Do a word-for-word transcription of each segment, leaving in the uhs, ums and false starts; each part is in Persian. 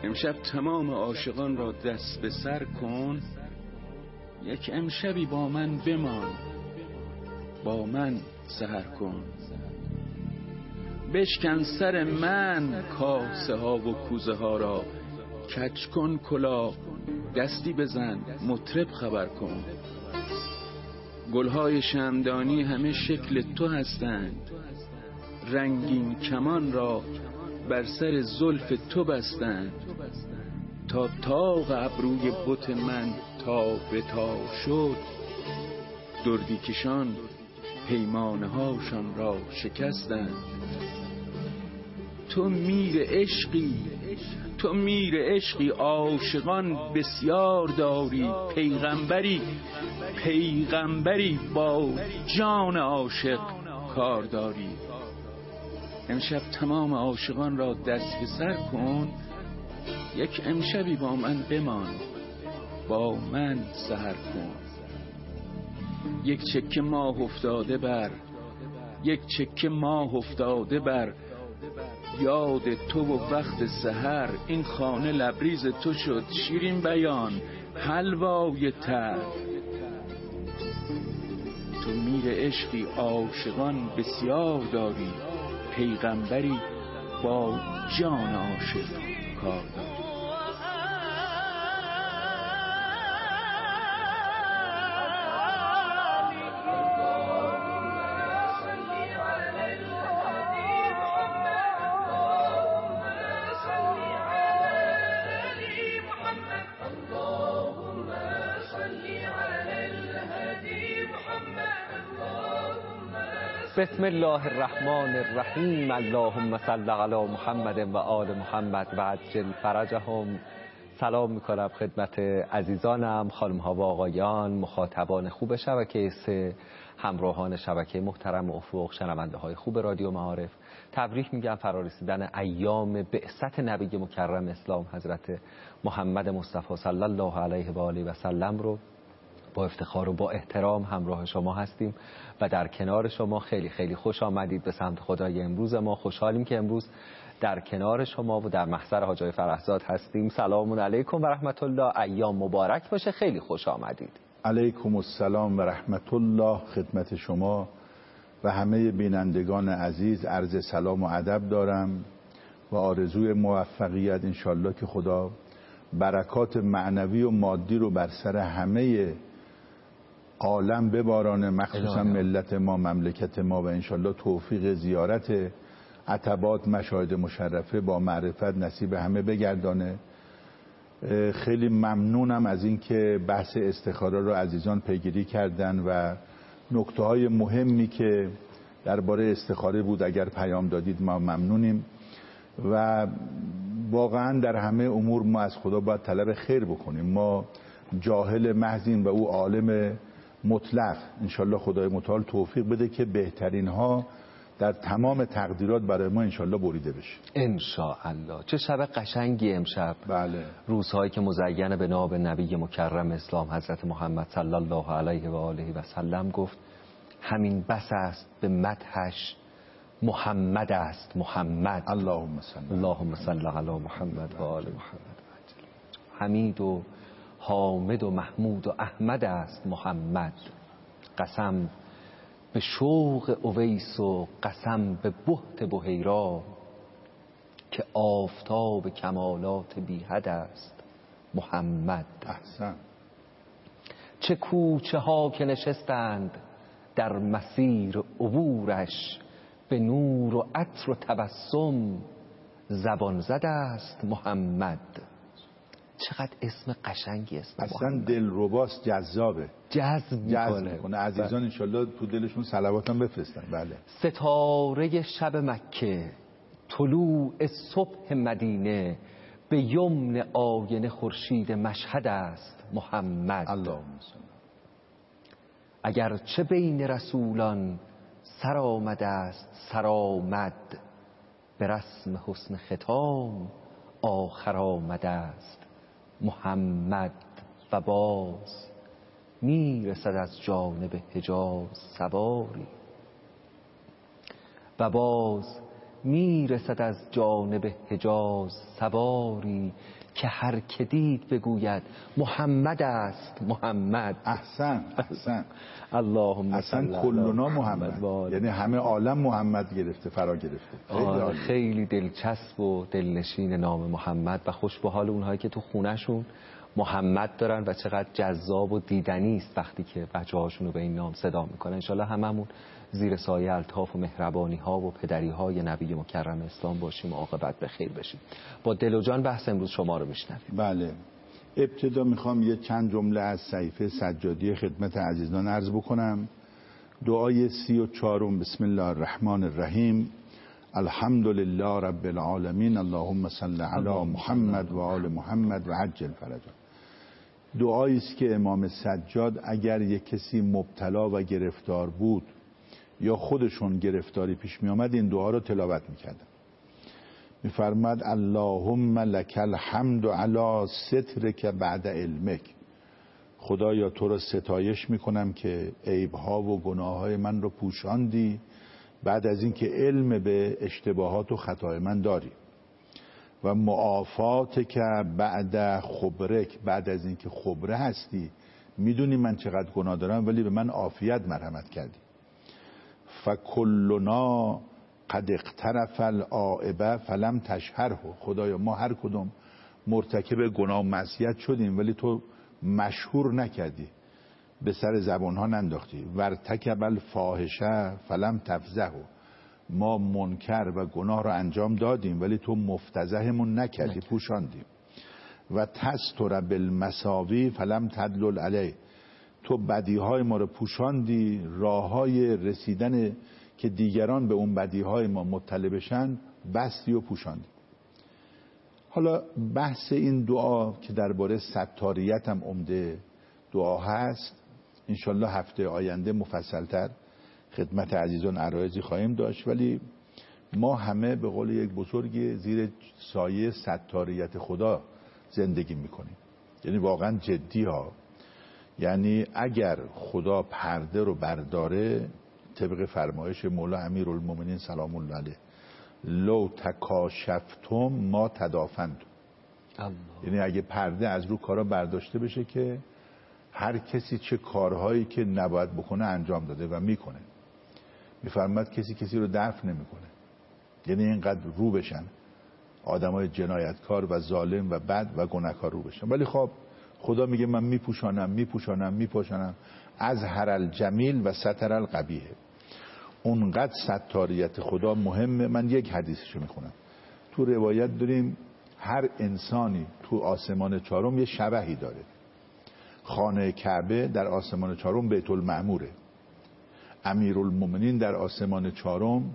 امشب تمام عاشقان را دست به سر کن، یک امشبی با من بمان، با من سحر کن. بشکن سر من کاسه ها و کوزه ها را، کج کن کلاه، دستی بزن، مطرب خبر کن. گلهای شمعدانی همه شکل تو هستند، رنگین کمان را بر سر زلف تو بستند. تا طاق ابروی بت من تا به تا شد، دردی کشان پیمانه هاشان را شکستند. تو میر عشقی، تو میر عشقی، عاشقان بسیار داری. پیغمبری، پیغمبری با جان عاشق کار داری. امشب تمام عاشقان را دست به سر کن، یک امشبی با من بمان، با من سحر کن. یک چکه ماه افتاده بر، یک چکه ماه افتاده بر یاد تو و وقت سحر. این خانه لبریز تو شد شیرین بیان، حلوای تر. تو میر عشقی، عاشقان بسیار داری. پیغمبری با جان عاشق کار داری. بسم الله الرحمن الرحیم. اللهم صل علی محمد و آل محمد و عجل فرجهم. سلام میکنم خدمت عزیزانم، خانم ها و آقایان، مخاطبان خوب شبکه سه، همراهان شبکه محترم افق، شنونده های خوب رادیو معارف. تبریک میگم فرارسیدن ایام بعثت نبی مکرم اسلام حضرت محمد مصطفی صلی الله علیه و آله و سلم رو با افتخار و با احترام همراه شما هستیم و در کنار شما. خیلی خیلی خوش آمدید به سمت خدای امروز ما. خوشحالیم که امروز در کنار شما و در محضر حاج آقای فرهزاد هستیم. سلام علیکم و رحمت الله، ایام مبارک باشه. خیلی خوش آمدید. علیکم السلام و رحمت الله خدمت شما و همه بینندگان عزیز. عرض سلام و ادب دارم و آرزوی موفقیت انشالله که خدا برکات معنوی و مادی رو بر سر همه عالم ببارانه، مخصوصا ملت ما، مملکت ما، و انشالله توفیق زیارت عتبات مشاهد مشرفه با معرفت نصیب همه بگردانه. خیلی ممنونم از اینکه بحث استخاره رو عزیزان پیگیری کردن و نکته های مهمی که درباره استخاره بود اگر پیام دادید ما ممنونیم. و واقعا در همه امور ما از خدا باید طلب خیر بکنیم. ما جاهل محضیم و او عالم مطلق. انشالله خدای متعال توفیق بده که بهترین ها در تمام تقدیرات برای ما انشالله بریده بشه انشاءالله. چه شب قشنگی امشب. بله. روزهایی که مزین به ناب نبی مکرم اسلام حضرت محمد صلی الله علیه و آله و سلم گفت همین بس است به مدحش محمد است محمد. اللهم صل اللهم صل علی محمد و آل محمد. حمید و حامد و محمود و احمد است محمد. قسم به شوق اویس و قسم به بهت بحیرا، که آفتاب کمالات بی حد است محمد. احسن. چه کوچه ها که نشستند در مسیر عبورش، به نور و عطر و تبسم زبان زده است محمد. چقدر اسم قشنگی است. اصلا دلرباست، جذابه، جذب جذب میکنه. عزیزان انشالله تو دلشون صلوات هم بفرستن. بله. ستاره شب مکه، طلوع صبح مدینه، به یمن آینه خورشید مشهد است محمد. اللهم صل. اگر چه بین رسولان سر آمده است سرآمد، به رسم حسن ختام آخر آمده است محمد. و باز میرسد از جانب حجاز سواری، و باز میرسد از جانب حجاز سواری، که هر که دید بگوید محمد است محمد. احسن احسن اللهم اصلا کلنا محمد، یعنی همه عالم محمد گرفته فرا گرفته. خیلی, خیلی دلچسب و دلنشین نام محمد و خوش به حال اونهایی که تو خونهشون محمد دارن و چقدر جذاب و دیدنی است وقتی که بچه هاشون رو به این نام صدا میکنن. انشالله هممون زیر سایه الطاف و مهربانی ها و پدری های نبی مکرم اسلام باشیم و عاقبت به خیر بشیم. با دل و جان بحث امروز شما رو میشنویم. بله، ابتدا میخوام یه چند جمله از صحیفه سجادی خدمت عزیزان عرض بکنم. دعای سی و چهارم: بسم الله الرحمن الرحیم، الحمد لله رب العالمین، اللهم صل علی محمد و آل محمد و عجل فرجه. دعایی است که امام سجاد اگر یک کسی مبتلا و گرفتار بود یا خودشون گرفتاری پیش می آمد این دعا رو تلاوت میکردن. میفرماد اللهم لک الحمد علی سترک بعد علمک، خدایا تو رو ستایش میکنم که عیبها و گناههای من رو پوشاندی بعد از اینکه علم به اشتباهات و خطای من داری، و معافات که بعد خبرک، بعد از اینکه خبره هستی میدونی من چقدر گناه دارم ولی به من عافیت مرحمت کردی. فکلنا قد اقترف العائبه فلم تشهره، خدایا ما هر کدوم مرتکب گناه و معصیت شدیم ولی تو مشهور نکردی، به سر زبان ها ننداختی. ورتکب الفاحشه فلم تفضحه، ما منکر و گناه رو انجام دادیم ولی تو مفتضحمون نکردی، پوشاندیم. و تستر بالمساوی فلم تدلل علیه، تو بدیهای ما رو پوشاندی، راه های رسیدن که دیگران به اون بدیهای ما مطلع بشن بستی و پوشاندی. حالا بحث این دعا که درباره ستاریت هم عمده دعا هست، انشالله هفته آینده مفصلتر خدمت عزیزان عرایضی خواهیم داشت، ولی ما همه به قول یک بزرگ زیر سایه ستاریت خدا زندگی میکنیم. یعنی واقعا جدی ها، یعنی اگر خدا پرده رو برداره طبق فرمایش مولا امیرالمومنین سلام الله علیه لو تکاشفتم ما تدافنتم، یعنی اگه پرده از رو کارا برداشته بشه که هر کسی چه کارهایی که نباید بکنه انجام داده و میکنه. میفرماد کسی کسی رو دفع نمیکنه، یعنی اینقدر رو بشن آدمای جنایتکار و ظالم و بد و گناهکار رو بشن. ولی خب خدا میگه من میپوشانم میپوشانم میپوشانم از هر الجمیل و ستر القبیح. اونقدر ستاریت خدا مهمه. من یک حدیثشو میخونم. تو روایت داریم هر انسانی تو آسمان چهارم یه شبحی داره. خانه کعبه در آسمان چهارم بیت المعموره. امیرالمومنین در آسمان چهارم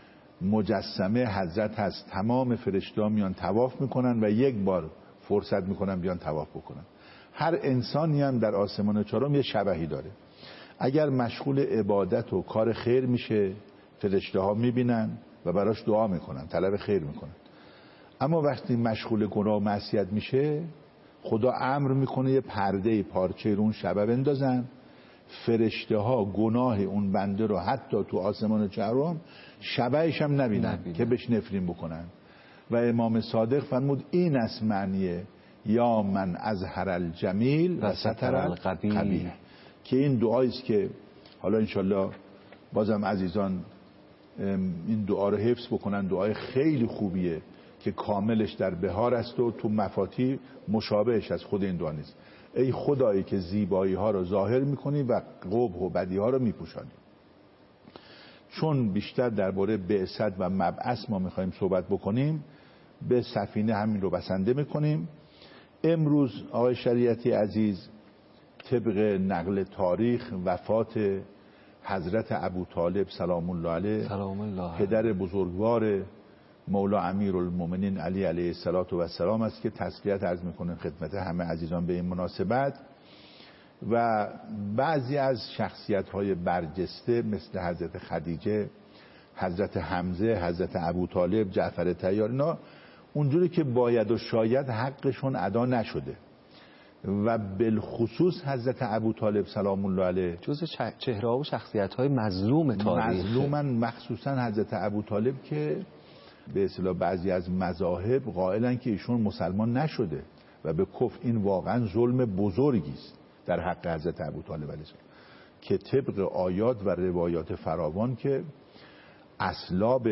مجسمه حضرت هست. تمام فرشته‌ها میان طواف میکنن و یک بار فرصت میکنن بیان طواف بکنن. هر انسانی هم در آسمان چهارم یه شبحی داره. اگر مشغول عبادت و کار خیر میشه فرشته‌ها میبینن و براش دعا میکنن، طلب خیر میکنن. اما وقتی مشغول گناه و معصیت میشه خدا امر میکنه یه پرده پارچه رو اون شبح بندازن، فرشته‌ها گناه اون بنده رو حتی تو آسمان چهارم شبحش هم نبینن, نبینن که بهش نفرین بکنن. و امام صادق فرمود این است معنیه یا من ازهر الجمیل و ستر القبیح، که این دعایی است که حالا انشالله بازم عزیزان این دعا رو حفظ بکنن. دعای خیلی خوبیه که کاملش در بهار است و تو مفاتیح مشابهش از خود این دعا نیست. ای خدایی که زیبایی ها رو ظاهر میکنی و قبح و بدی ها رو میپوشانی. چون بیشتر درباره بعثت و مبعث ما میخوایم صحبت بکنیم به سفینه همین رو بسنده میکنیم. امروز آقای شریعتی عزیز طبق نقل تاریخ وفات حضرت ابوطالب سلام الله علیه، سلام الله پدر بزرگوار مولا امیرالمومنین علی علیه السلام است که تسلیت عرض میکنه خدمت همه عزیزان به این مناسبت. و بعضی از شخصیت های برجسته مثل حضرت خدیجه، حضرت حمزه، حضرت ابوطالب، جعفر طیار، اینا اونجوری که باید و شاید حقشون ادا نشده. و بالخصوص حضرت ابوطالب سلام الله علیه جز چهره و شخصیت های مظلوم تاریخ، مظلومن، مخصوصا حضرت ابوطالب که به اصطلاح بعضی از مذاهب قائلن که ایشون مسلمان نشده و به کفر. این واقعا ظلم بزرگی است در حق حضرت ابوطالب علیه السلام که طبق آیات و روایات فراوان که اسلاب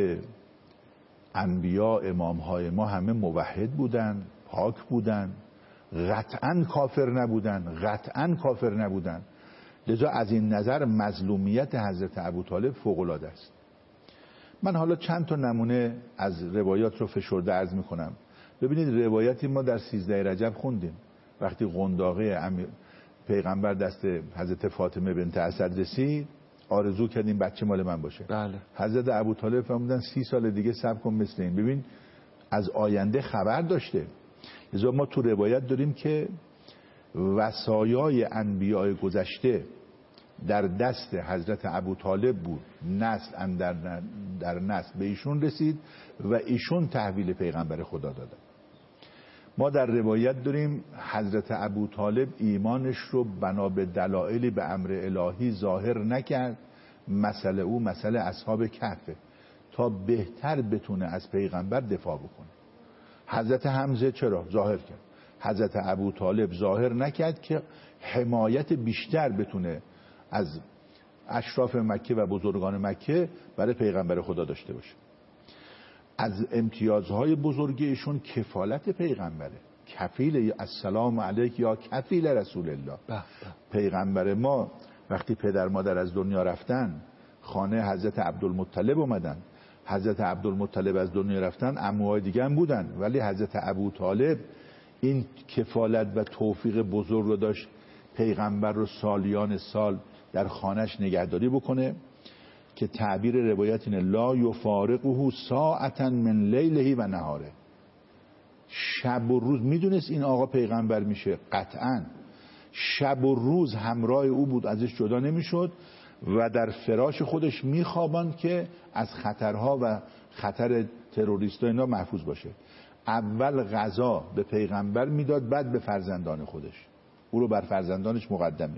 انبیا امامهای ما همه موحد بودن، پاک بودن، قطعا کافر نبودن، قطعا کافر نبودن. لذا از این نظر مظلومیت حضرت ابوطالب فوق‌العاده است. من حالا چند تا نمونه از روایات رو فشرده عرض میکنم. ببینید روایتی ما در سیزده رجب خوندیم وقتی قنداقه پیغمبر دست حضرت فاطمه بنت اسد رسید، آرزو کردیم بچه مال من باشه. بله. حضرت ابوطالب فرمودن سی سال دیگه صبر کن مثل این. ببین از آینده خبر داشته. لذا ما تو روایت داریم که وصایای انبیاء گذشته در دست حضرت ابوطالب بود، نسل اندر در نسل به ایشون رسید و ایشون تحویل پیغمبر خدا دادن. ما در روایت داریم حضرت ابوطالب ایمانش رو بنا به دلایلی به امر الهی ظاهر نکرد. مسئله او مسئله اصحاب کهفه تا بهتر بتونه از پیغمبر دفاع بکنه. حضرت حمزه چرا ظاهر کرد؟ حضرت ابوطالب ظاهر نکرد که حمایت بیشتر بتونه از اشراف مکه و بزرگان مکه برای پیغمبر خدا داشته باشه. از امتیازهای بزرگی ایشون کفالت پیغمبره. کفیل السلام علیک یا کفیل رسول الله. بله. پیغمبر ما وقتی پدر مادر از دنیا رفتن خانه حضرت عبدالمطلب اومدن. حضرت عبدالمطلب از دنیا رفتن عموهای دیگه هم بودن، ولی حضرت ابوطالب این کفالت و توفیق بزرگ رو داشت پیغمبر رو سالیان سال در خانهش نگهداری بکنه که تعبیر روایت اینه لا یفارقه ساعتا من لیله و نهاره. شب و روز میدونست این آقا پیغمبر میشه، قطعا شب و روز همراه او بود، ازش جدا نمیشد و در فراش خودش میخواباند که از خطرها و خطر تروریست و اینا محفوظ باشه. اول غذا به پیغمبر میداد، بعد به فرزندان خودش، او رو بر فرزندانش مقدمی.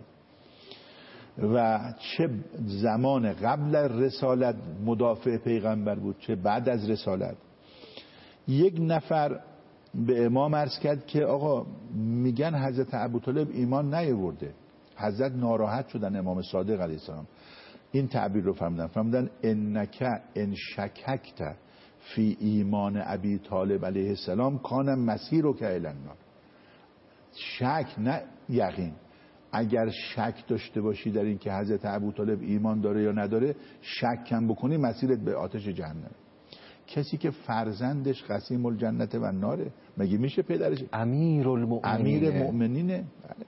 و چه زمان قبل رسالت مدافع پیغمبر بود، چه بعد از رسالت. یک نفر به امام عرض کرد که آقا میگن حضرت ابوطالب ایمان نیاورده. حضرت ناراحت شدن، امام صادق علیه السلام این تعبیر رو فرمودن، فرمودن انک ان شککت فی ایمان ابی طالب علیه السلام کان مسیرک الی النار. شک نه یقین. اگر شک داشته باشی در این که حضرت ابوطالب ایمان داره یا نداره، شک کم بکنی مسیرت به آتش جهنم. کسی که فرزندش قسیم الجنت و ناره، مگه میشه پدرش امیر المؤمنین امیر مؤمنینه؟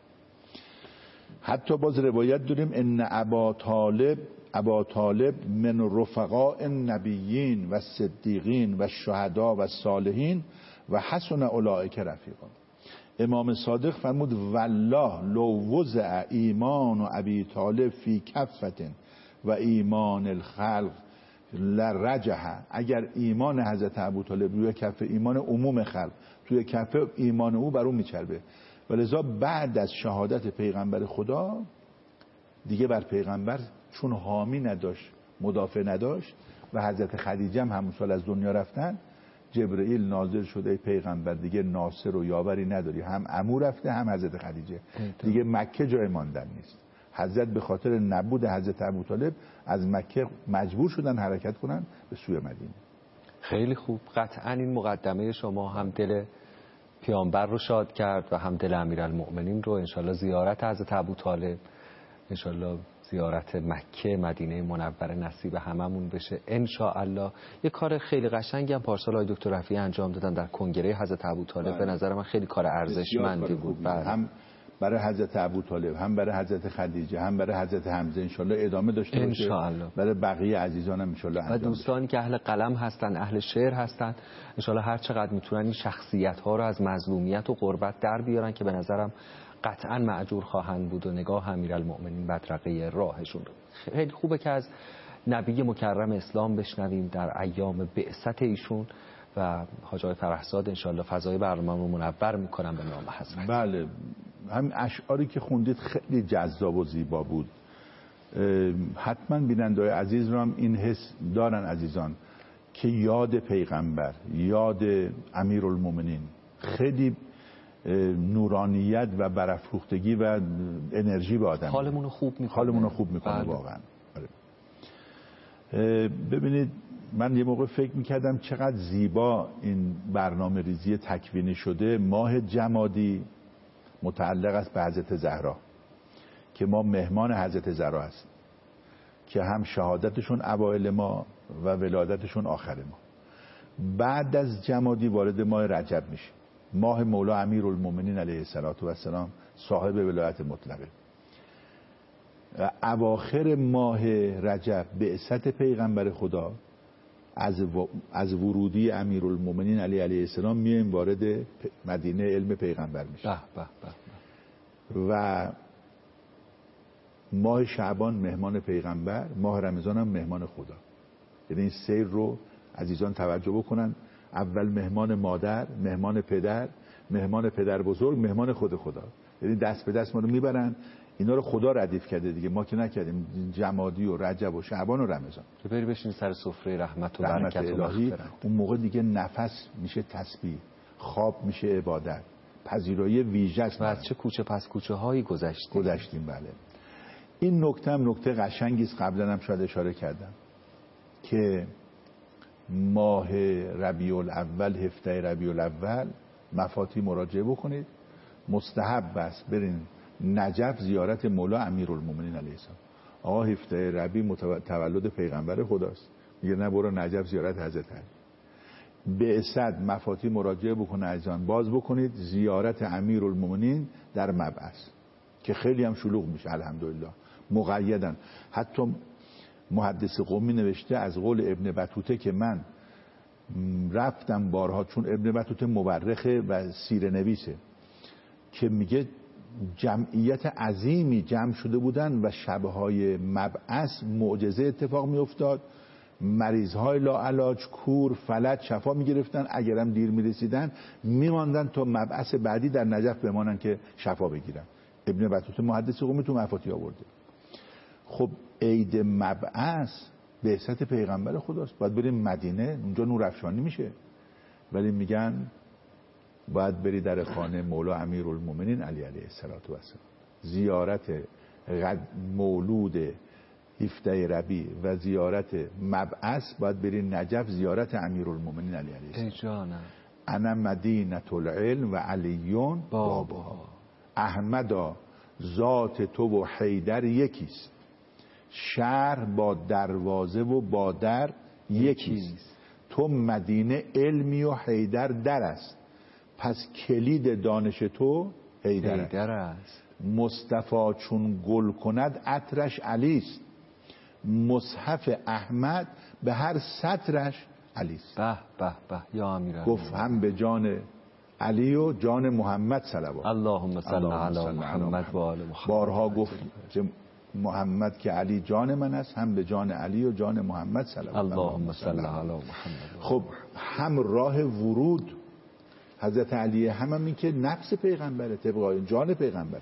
حتی باز روایت داریم ان ابا طالب ابا طالب من رفقاء النبیین و صدیقین و شهدا و صالحین و حسن اولئک رفیقا. امام صادق فرمود والله لو وضع ایمان و ابی طالب فی کفت و ایمان الخلق لرجح. اگر ایمان حضرت ابوطالب روی کف ایمان عموم خلق، توی کف ایمان او بر اون میچربه. ولذا بعد از شهادت پیغمبر خدا دیگه بر پیغمبر چون حامی نداشت، مدافع نداشت و حضرت خدیجه هم همون سال از دنیا رفتن، جبرئیل نازل شده ای پیغمبر دیگه ناصر و یاوری نداری، هم عمو رفته هم حضرت خدیجه، دیگه مکه جای ماندن نیست. حضرت به خاطر نبود حضرت ابوطالب از مکه مجبور شدن حرکت کنن به سوی مدینه. خیلی خوب. قطعا این مقدمه شما هم دل پیامبر رو شاد کرد و هم دل امیرالمؤمنین رو. انشالله زیارت حضرت ابوطالب، انشالله زیارت مکه مدینه منوره نصیب هممون بشه انشاءالله. یه کار خیلی قشنگی هم پارسال های دکتر رفیعی انجام دادن در کنگره حضرت ابوطالب. به نظر من خیلی کار ارزشمندی بود. بله. هم برای حضرت ابوطالب، هم برای حضرت خدیجه، هم برای حضرت حمزه انشالله ادامه داشته باشه. انشاءالله. برای بقیه عزیزانم انشالله. و دوستانی که اهل قلم هستن، اهل شعر هستن، انشالله هر چقدر میتونن این شخصیت ها رو از مظلومیت و غربت در بیارن که به نظرم قطعا مأجور خواهند بود و نگاه امیرالمؤمنین بدرقه راهشون. خیلی خوبه که از نبی مکرم اسلام بشنویم در ایام بعثت ایشون و حاج آقای فرحزاد انشالله فضای برنامه رو منور میکنم به نام حضرت. بله، هم اشعاری که خوندید خیلی جذاب و زیبا بود. حتما بیننده‌های عزیز رو هم این حس دارن عزیزان که یاد پیغمبر، یاد امیرالمومنین خیلی نورانیت و برافروختگی و انرژی به آدم حالمون رو خوب میکنه. حالمون رو خوب میکنه واقعا. ببینید من یه موقع فکر میکردم چقدر زیبا این برنامه ریزی تکوینی شده. ماه جمادی متعلق است به حضرت زهرا که ما مهمان حضرت زهرا هستیم، که هم شهادتشون اوایل ما و ولادتشون آخر ما. بعد از جمادی وارد ماه رجب میشه، ماه مولا امیرالمومنین علیه السلام صاحب ولایت مطلقه. اواخر ماه رجب بعثت پیغمبر خدا از و... از ورودی امیرالمومنین علی علیه السلام میایم وارد مدینه علم پیغمبر میشه. به به به. و ماه شعبان مهمان پیغمبر، ماه رمضان هم مهمان خدا. یعنی این سیر رو عزیزان توجه بکنن. اول مهمان مادر، مهمان پدر، مهمان پدر بزرگ، مهمان خود خدا. یعنی دست به دست ما رو میبرن. اینا رو خدا ردیف کرده دیگه، ما که نکردیم. جمادی و رجب و شعبان و رمضان که بری بشین سر سفره رحمت و رحمت برکت الهی. و اون موقع دیگه نفس میشه تسبیح، خواب میشه عبادت، پذیرایی ویژه است. و از چه کوچه پس کوچه هایی گذشتیم گذشتیم بله. این نکته هم نکته قشنگی است، قبلا هم شاید اشاره کردم که ماه ربیع الاول، هفده ربیع الاول مفاتی مراجعه بکنید. مستحب است برین نجف زیارت مولا امیرالمومنین علیه السلام. آقا هفده ربیع تولد پیغمبر خداست، میگه نه برو نجف زیارت حضرت علی. بعثت مفاتی مراجعه بکنه عزیزان، باز بکنید زیارت امیرالمومنین در مبعث که خیلی هم شلوغ میشه الحمدلله. مقیدن. حتی محدث قومی نوشته از قول ابن بطوطه که من رفتم بارها، چون ابن بطوطه مورخه و سیره نویسه، که میگه جمعیت عظیمی جمع شده بودن و شبهای مبعث معجزه اتفاق میافتاد. مریضهای لاعلاج کور فلج شفا میگرفتن، اگرم دیر میرسیدن میماندن تا مبعث بعدی در نجف بمانن که شفا بگیرن. ابن بطوطه محدث قومی تو مفاتی آورده. خب عید مبعث بعثت پیغمبر خداست، باید بریم مدینه، اونجا نور افشانی میشه. ولی میگن باید بری در خانه مولا امیرالمومنین علی علیه السلام. زیارت مولود هفده ربیع و زیارت مبعث باید بری نجف زیارت امیرالمومنین علی علیه السلام. ای جانم. انا مدینة العلم و علیون بابها. احمدا ذات تو و حیدر یکیست، شهر با دروازه و با در یکیست. تو مدینه علمی و حیدر در است، پس کلید دانش تو حیدر, حیدر است. مصطفی چون گل کند عطرش علیست، مصحف احمد به هر سطرش علیست. به به به یا امیر. گفت هم به جان علی و جان محمد صلوات. اللهم صل علی محمد و آل محمد. بارها گفت که محمد که علی جان من است، هم به جان علی و جان محمد صلوات. اللهم صل علی محمد. خب هم راه ورود حضرت علی، هم, هم این که نفس پیغمبره، طبق جان پیغمبره.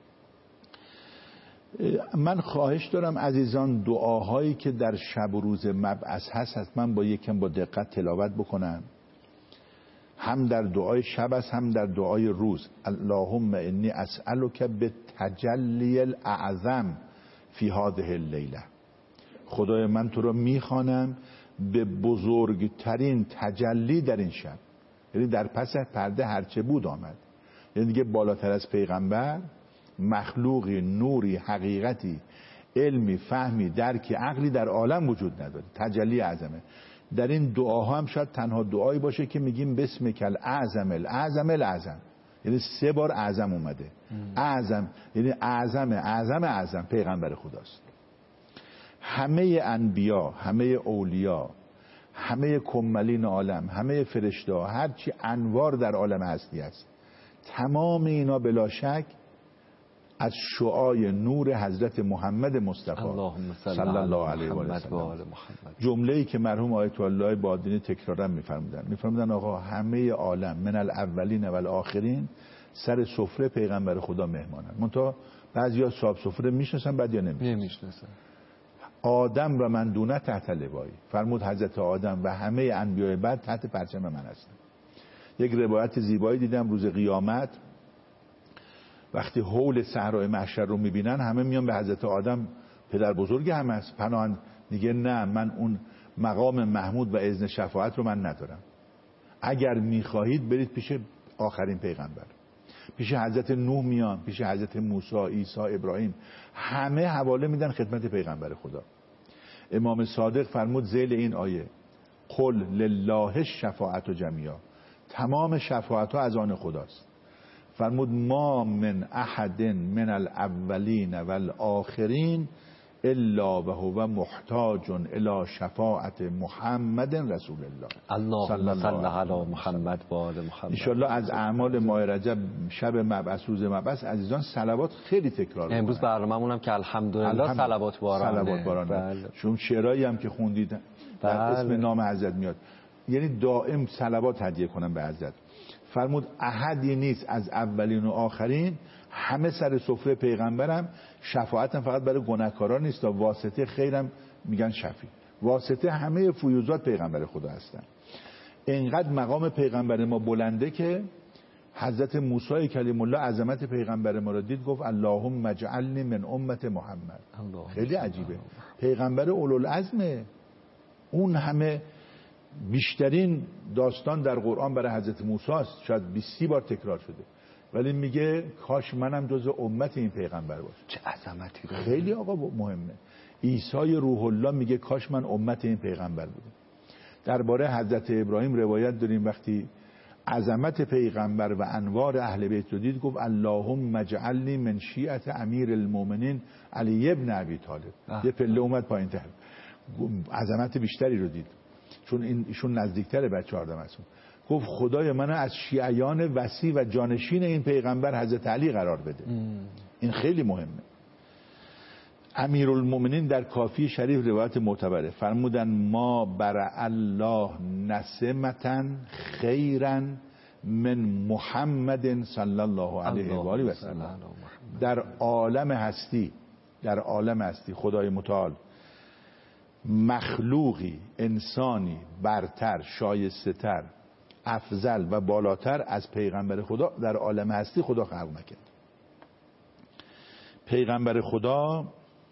من خواهش دارم عزیزان دعاهایی که در شب و روز مبعث هست حتما با یکم با دقت تلاوت بکنن. هم در دعای شب است هم در دعای روز. اللهم انی اسألک بالتجلی الاعظم فی هذه اللیله. خدای من تو رو میخوانم به بزرگترین تجلی در این شب. یعنی در پس پرده هرچه بود آمد. یعنی دیگه بالاتر از پیغمبر مخلوقی، نوری، حقیقتی، علمی، فهمی، درکی، عقلی در عالم وجود نداره. تجلی اعظمه. در این دعاها هم شاید تنها دعایی باشه که میگیم بسمک الاعظم الاعظم الاعظم، یعنی سه بار اعظم اومده. اعظم یعنی اعظم اعظم اعظم پیغمبر خداست. همه انبیا، همه اولیا، همه کمالین عالم، همه فرشته ها، هرچی انوار در عالم هستی است، تمام اینا بلا شک از شعاع نور حضرت محمد مصطفی صلی الله علیه و سلم. جمله‌ای که مرحوم آیت الله بادینی تکرارا می‌فرمودن می‌فرمودن آقا همه عالم من الاولین و الاخرین سر سفره پیغمبر خدا مهمانن. منتها بعضیا صاحب سفره میشناسن بعضیا نمیشناسن. آدم و من دونه تحت لوایی. فرمود حضرت آدم و همه انبیاء بعد تحت پرچم من هستن. یک روایت زیبایی دیدم روز قیامت وقتی حول صحرای محشر رو میبینن همه میان به حضرت آدم، پدر بزرگ همه است، پناهند. دیگه نه، من اون مقام محمود و اذن شفاعت رو من ندارم. اگر میخواهید برید پیش آخرین پیغمبر، پیش حضرت نوح میان، پیش حضرت موسی، عیسی، ابراهیم، همه حواله میدن خدمت پیغمبر خدا. امام صادق فرمود ذیل این آیه قل لله الشفاعت جمیعا، تمام شفاعت ها از آن خداست. فرمود ما من احد من الاولین والآخرین الا و هو محتاج الی شفاعت محمد رسول الله. اللهم صل علی محمد و آل محمد. ان شاء الله از اعمال ماه رجب، شب مبعث، روز مبعث، عزیزان صلوات خیلی تکرار کنید. امروز برنامه‌مون هم که الحمدلله صلوات بارانه. صلوات بارانه. بله. چون شعرایی هم که خوندید در اسم نام حضرت میاد، یعنی دائم صلوات هدیه کنم به حضرت. فرمود احدی نیست از اولین و آخرین، همه سر سفره پیغمبرم. شفاعتم فقط برای گناهکاران نیست، واسطه خیرم میگن شفیع، واسطه همه فیوزات پیغمبر خدا هستن. اینقدر مقام پیغمبر ما بلنده که حضرت موسی کلیم الله عظمت پیغمبر ما را دید، گفت اللهم اجعلنی من امت محمد. خیلی عجیبه، پیغمبر اولوالعزمه. اون همه بیشترین داستان در قرآن برای حضرت موسی است، شاید بیست بار تکرار شده، ولی میگه کاش منم جزو امت این پیغمبر باشم. چه عظمتی داره. خیلی آقا مهمه. عیسی روح الله میگه کاش من امت این پیغمبر بودم. درباره حضرت ابراهیم روایت داریم وقتی عظمت پیغمبر و انوار اهل بیت رو دید، گفت اللهم اجعلنی من شیعت امیر المؤمنین علی ابن ابی طالب. یه پله اومد پایین تر، عظمت بیشتری رو دید، چون این ایشون نزدیکتره به چهارده معصوم. گفت خدای منو از شیعیان وسیع و جانشین این پیغمبر حضرت علی قرار بده. ام. این خیلی مهمه. امیرالمومنین در کافی شریف روایت معتبره، فرمودن ما برا الله نسمتن خیرا من محمد صلی الله علیه و آله و سلم. در عالم هستی، در عالم هستی خدای متعال مخلوقی، انسانی برتر، شایسته تر، افضل و بالاتر از پیغمبر خدا در عالم هستی خدا خلق نکرد. پیغمبر خدا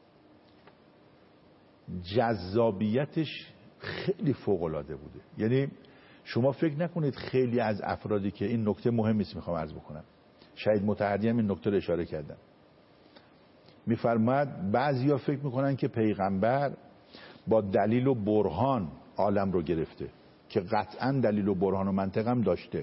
جذابیتش خیلی فوق العاده بوده. یعنی شما فکر نکنید خیلی از افرادی که این نکته مهمی است میخوام عرض بکنم، شهید متحدی هم این نکته رو اشاره کردن، میفرماد بعضیا فکر میکنن که پیغمبر با دلیل و برهان عالم رو گرفته، که قطعا دلیل و برهان و منطق هم داشته.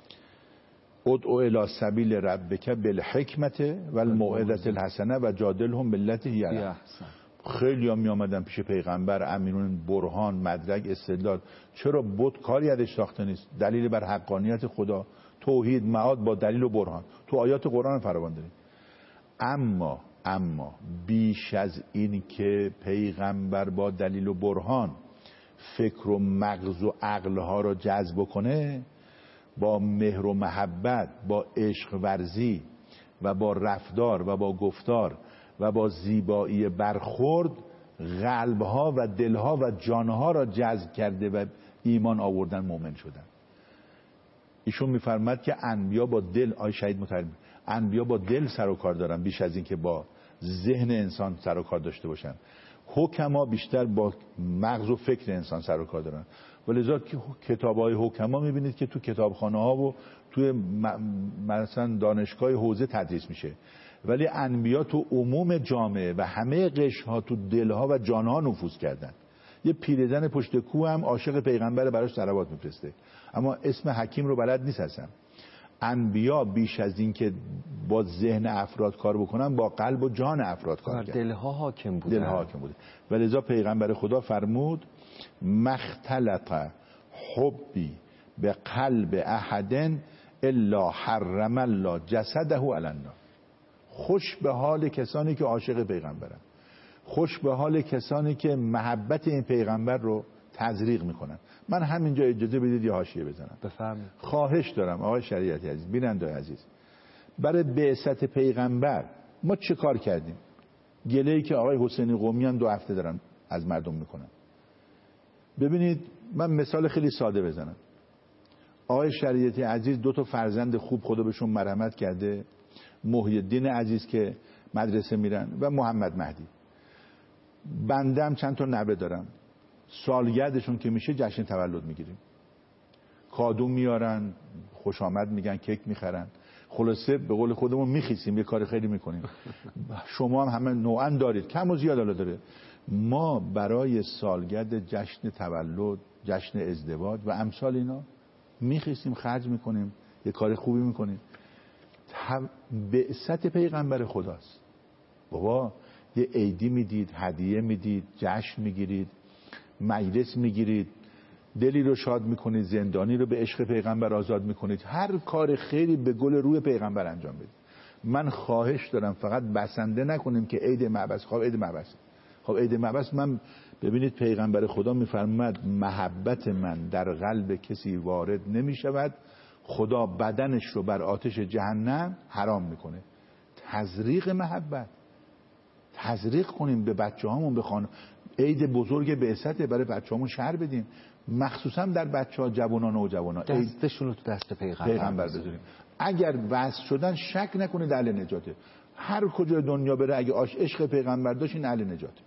ادعو الی سبیل ربک بالحکمت و الموعظه الحسنه و جادلهم بالتي هی احسن. خیلی هم می آمدن پیش پیغمبر امینون برهان، مدرک، استدلال. چرا بت کاری ازش ساخته نیست؟ دلیل بر حقانیت خدا، توحید، معاد با دلیل و برهان تو آیات قرآن فراوان داریم. اما اما بیش از این که پیغمبر با دلیل و برهان فکر و مغز و عقلها را جذب کنه، با مهر و محبت، با عشق ورزی و با رفتار و با گفتار و با زیبایی برخورد قلبها و دلها و جانها را جذب کرده و ایمان آوردن، مؤمن شدن. ایشون میفرماد که انبیا با دل، آی شهید متحد، انبیا با دل سر و کار دارن بیش از این که با ذهن انسان سر و کار داشته باشن. حکما بیشتر با مغز و فکر انسان سر و کار دارن. ولذا کتاب‌های حکما میبینید که تو کتابخانه‌ها و توی مثلا دانشگاه حوزه تدریس میشه، ولی انبیا تو عموم جامعه و همه قشرها تو دلها و جانها نفوذ کردن. یه پیرزن پشت کوه هم عاشق پیغمبر براش صلوات میفرسته، اما اسم حکیم رو بلد نیست اصلا. انبیا بیش از این که با ذهن افراد کار بکنن، با قلب و جان افراد کار کردن. دلها حاکم بوده. دلها حاکم بوده. ولذا پیغمبر خدا فرمود مختلط حبی به قلب احد الا حرم الله جسده علی النار. خوش به حال کسانی که عاشق پیغمبرن، خوش به حال کسانی که محبت این پیغمبر رو تزریق میکنن. من همینجا اجازه بدید یه حاشیه بزنم. بفرمایید. خواهش دارم آقای شریعتی عزیز، بیننده عزیز، برای بعثت پیغمبر ما چه کار کردیم؟ گله‌ای که آقای حسینی قمیان دو هفته دارن، از مردم میکنن. ببینید من مثال خیلی ساده بزنم. آقای شریعتی عزیز دو تا فرزند خوب خدا بهشون مرحمت کرده، محی الدین عزیز که مدرسه میرن و محمد مهدی. بنده هم چند تا نوه دارم، سالگردشون که میشه جشن تولد میگیریم، کادو میارن، خوش آمد میگن، کیک میخرن، خلاصه به قول خودمون میخیسیم، یه کار خیلی میکنیم. شما هم همه نوعا دارید، کم و زیاد حالا داره. ما برای سالگرد جشن تولد، جشن ازدواج و امثال اینا میخیسیم، خرج میکنیم، یه کار خوبی میکنیم. بعثت پیغمبر خداست. بابا یه عیدی میدید، هدیه میدید، جشن میگیرید، مجلس میگیرید، دلی رو شاد میکنید، زندانی رو به عشق پیغمبر آزاد میکنید، هر کار خیری به گل روی پیغمبر انجام بدید. من خواهش دارم فقط بسنده نکنیم که عید معبس. خب عید معبس، خب عید معبس من ببینید پیغمبر خدا میفرماد محبت من در قلب کسی وارد نمیشود، خدا بدنش رو بر آتش جهنم حرام میکنه. تزریق محبت، تزریق کنیم به بچه هامون، بخوان عید بزرگ بعثت برای بچه هامون شهر بدیم، مخصوصا در بچه ها جوانان و جوانان دستشون رو تو دست پیغمبر, پیغمبر بذاریم. اگر وصل شدن شک نکنید اهل نجاته. هر کجا دنیا بره اگه عشق پیغمبر داشت این اهل نجاته.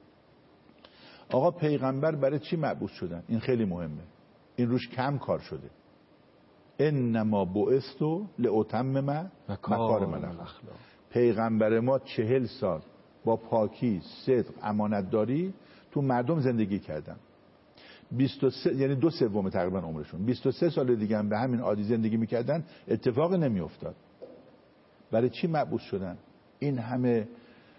آقا پیغمبر برای چی مبعوث شدن؟ این خیلی مهمه، این روش کم کار شده. انما بعثت لاتمم مکارم الاخلاق. پیغمبر ما چهل سال با پاکی، صدق، امانتداری تو مردم زندگی کردن. بیست و سه یعنی دو سوم تقریبا عمرشون. بیست و سه سال دیگه هم به همین عادی زندگی میکردن، اتفاق نمیافتاد. برای چی مبعوث شدن؟ این همه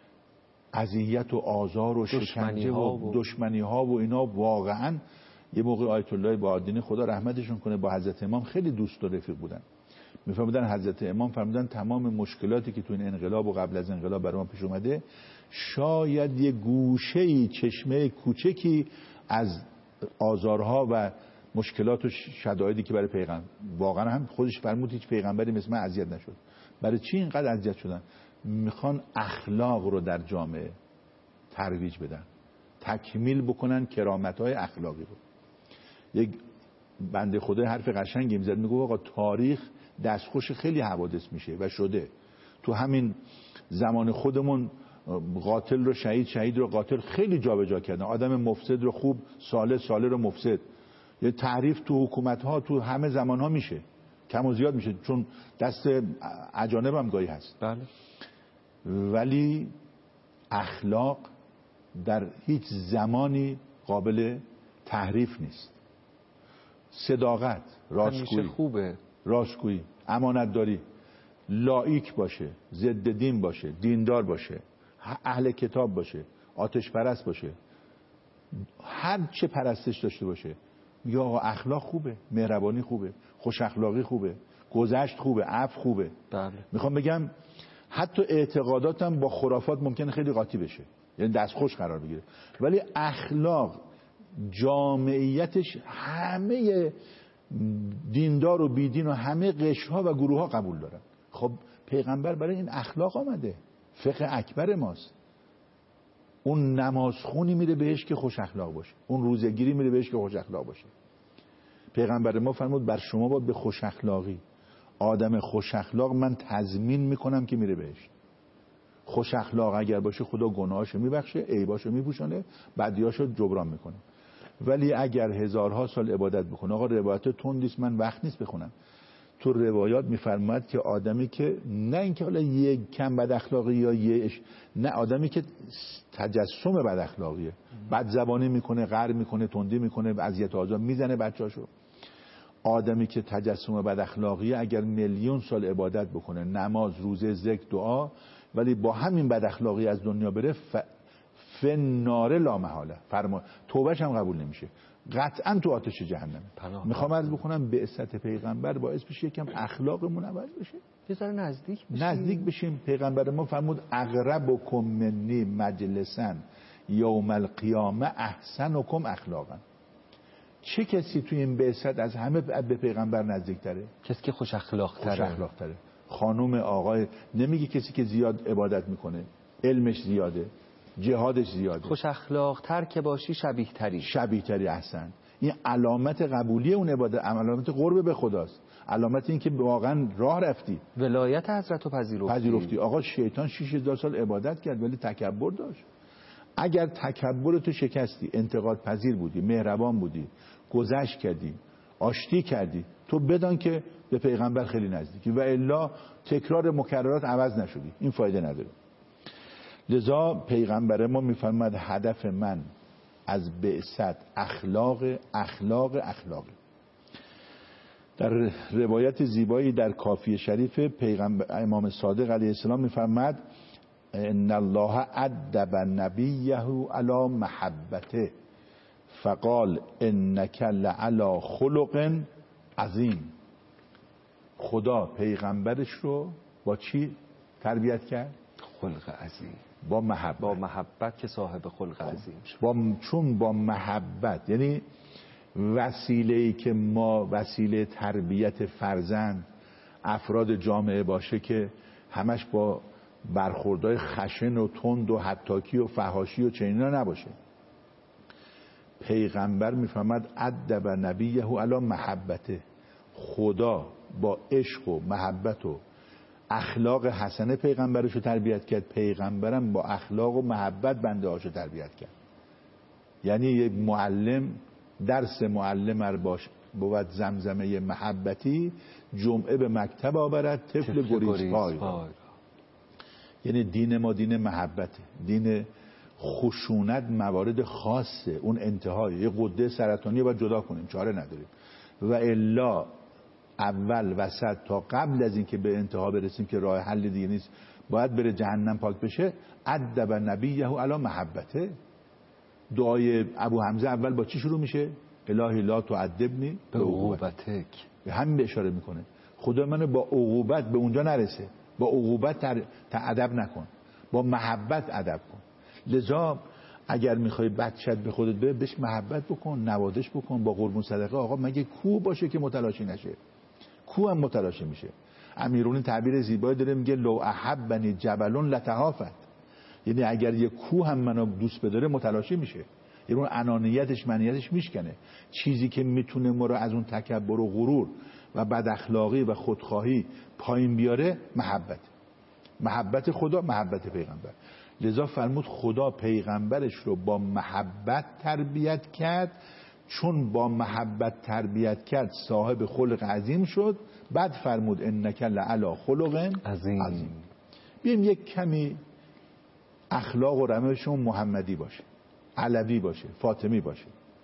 اذیت و آزار و شکنجه و دشمنی ها و اینا. واقعا یه موقع آیت الله بهادین خدا رحمتشون کنه با حضرت امام خیلی دوست و رفیق بودن. میفهمیدن حضرت امام فرمودن تمام مشکلاتی که تو این انقلاب و قبل از انقلاب برای ما پیش اومده، شاید یه گوشه‌ای، چشمه کوچکی از آزارها و مشکلات و شدایدی که برای پیغمبر، واقعا هم خودش فرمود هیچ پیغمبری مثل من اذیت نشد. برای چی اینقدر اذیت شدن؟ میخوان اخلاق رو در جامعه ترویج بدن، تکمیل بکنن کرامت‌های اخلاقی رو. یک بنده خدا حرف قشنگی میزد، میگه آقا تاریخ دستخوش خیلی حوادث میشه و شده. تو همین زمان خودمون قاتل رو شهید، شهید رو قاتل خیلی جابجا کردن، آدم مفسد رو خوب، صالح صالح رو مفسد. یه تعریف تو حکومت ها تو همه زمان ها میشه، کم و زیاد میشه، چون دست اجانب هم گاهی هست. بله. ولی اخلاق در هیچ زمانی قابل تحریف نیست. صداقت، راستگویی، خوبه، راستگویی، امانتداری، لایک باشه، ضد دین باشه، دیندار باشه، اهل کتاب باشه، آتش پرست باشه، هر چه پرستش داشته باشه، میگه آقا اخلاق خوبه، مهربانی خوبه، خوش اخلاقی خوبه، گذشت خوبه، عفو خوبه. بله. میخوام بگم حتی اعتقاداتم با خرافات ممکنه خیلی قاطی بشه، یعنی دستخوش قرار بگیره، ولی اخلاق جامعیتش همه دیندار و بیدین و همه قشرها و گروه ها قبول دارن. خب پیغمبر برای این اخلاق آمده، فقه اکبر ماست. اون نمازخونی میره بهش که خوش اخلاق باشه، اون روزه‌گیری میره بهش که خوش اخلاق باشه. پیغمبر ما فرمود بر شما باید به خوش اخلاقی، آدم خوش اخلاق من تضمین میکنم که میره بهش. خوش اخلاق اگر باشه خدا گناهاشو میبخشه، عیباشو میپوشونه، بدیاشو جبران میکنه. ولی اگر هزارها سال عبادت بکنه، آقا روایت تندیست من وقت نیست بخونم، تو روایات میفرماید که آدمی که نه اینکه حالا یک کم بد اخلاقی یا یه نه، آدمی که تجسم بد اخلاقیه، بد زبانی میکنه، غر میکنه، تندی میکنه، اذیت و آزار میزنه بچه‌اشو. آدمی که تجسم بد اخلاقیه اگر میلیون سال عبادت بکنه، نماز، روزه، ذکر، دعا، ولی با همین بد اخلاقی از دنیا بره، ف... فنار لا محاله، فرما توبهش هم قبول نمیشه، قطعا تو آتش جهنمه. میخوام عرض بکنم بعثت پیغمبر باعث بشه یکم اخلاقمون عوض بشه، یه ذره نزدیک بشیم. نزدیک بشیم. پیغمبر ما فرمود اقربکم منی مجلسا یوم القیامه احسنکم اخلاقا. چه کسی توی این بعثت از همه به پیغمبر نزدیک‌تره؟ کسی که خوش اخلاق تره. خوش اخلاق تره. خانم، آقای، نمیگه کسی که زیاد عبادت میکنه، علمش زیاده، جهادش زیاده. خوش اخلاق تر که باشی شبیه تری شبیه تری احسن. این علامت قبولی اون عبادت، علامت قرب به خداست، علامت این که واقعا راه رفتی، ولایت حضرت رو پذیرفتی. پذیرفتی. آقا شیطان شش هزار سال عبادت کرد ولی تکبر داشت. اگر تکبر تو شکستی، انتقاد پذیر بودی، مهربان بودی، گذشت کردی، آشتی کردی، تو بدان که به پیغمبر خیلی نزدیکی، و الا تکرار مکررات عوض نشدی، این فایده نداره. لذا پیغمبر ما میفرماد هدف من از بعثت اخلاق اخلاق اخلاق. در روایت زیبایی در کافی شریف پیغمبر امام صادق علیه السلام میفرماد ان الله ادب نبیه علی محبته فقال انک لعلی خلق عظیم. خدا پیغمبرش رو با چی تربیت کرد؟ خلق عظیم. با محبت. با محبت که صاحب خلق عظیم شد. با چون با محبت، یعنی وسیله‌ای که ما وسیله تربیت فرزند افراد جامعه باشه که همش با برخوردهای خشن و تند و حتاکی و فحاشی و چنینا نباشه. پیغمبر میفهمد ادب نبیه علی محبته، خدا با عشق و محبت و اخلاق حسنه پیغمبرشو تربیت کرد، پیغمبرم با اخلاق و محبت بنده هاشو تربیت کرد. یعنی یک معلم درس معلم ار باش بود زمزمه محبتی، جمعه به مکتب آورد طفل گریز پای. یعنی دین ما دین محبته، دین خشونت موارد خاصه، اون انتهای یه غده سرطانی باید جدا کنیم، چاره نداریم. و الا اول وسط تا قبل از اینکه به انتها برسیم که راه حل دیگه نیست، باید بره جهنم پاک بشه. ادب نبیه علی محبته. دعای ابو حمزه اول با چی شروع میشه؟ الهی لا تعذبنی به عقوبتک. به همین اشاره میکنه، خدا منو با عقوبت به اونجا نرسه، با عقوبت تر... ادب نکن، با محبت ادب کن. لذا اگر میخوای بچت به خودت بره، بهش محبت بکن، نوازش بکن، با قربون صدقه. آقا مگه کوه باشه که متلاشی نشه؟ کوه هم متلاشی میشه. امیرالمومنین تعبیر زیبایی داره، میگه لو احبنی جبل لتهافت. یعنی اگر یه کوه هم منو دوست بداره متلاشی میشه، یعنی اون انانیتش منیتش میشکنه. چیزی که میتونه ما رو از اون تکبر و غرور و بد اخلاقی و خودخواهی پایین بیاره محبت، محبت خدا، محبت پیغمبر. لذا فرمود خدا پیغمبرش رو با محبت تربیت کرد، چون با محبت تربیت کرد صاحب خلق عظیم شد. بعد فرمود انک لعلی خلق عظیم, عظیم. بیایم یک کمی اخلاق و رمشون محمدی باشه، علوی باشه، فاطمی باشه.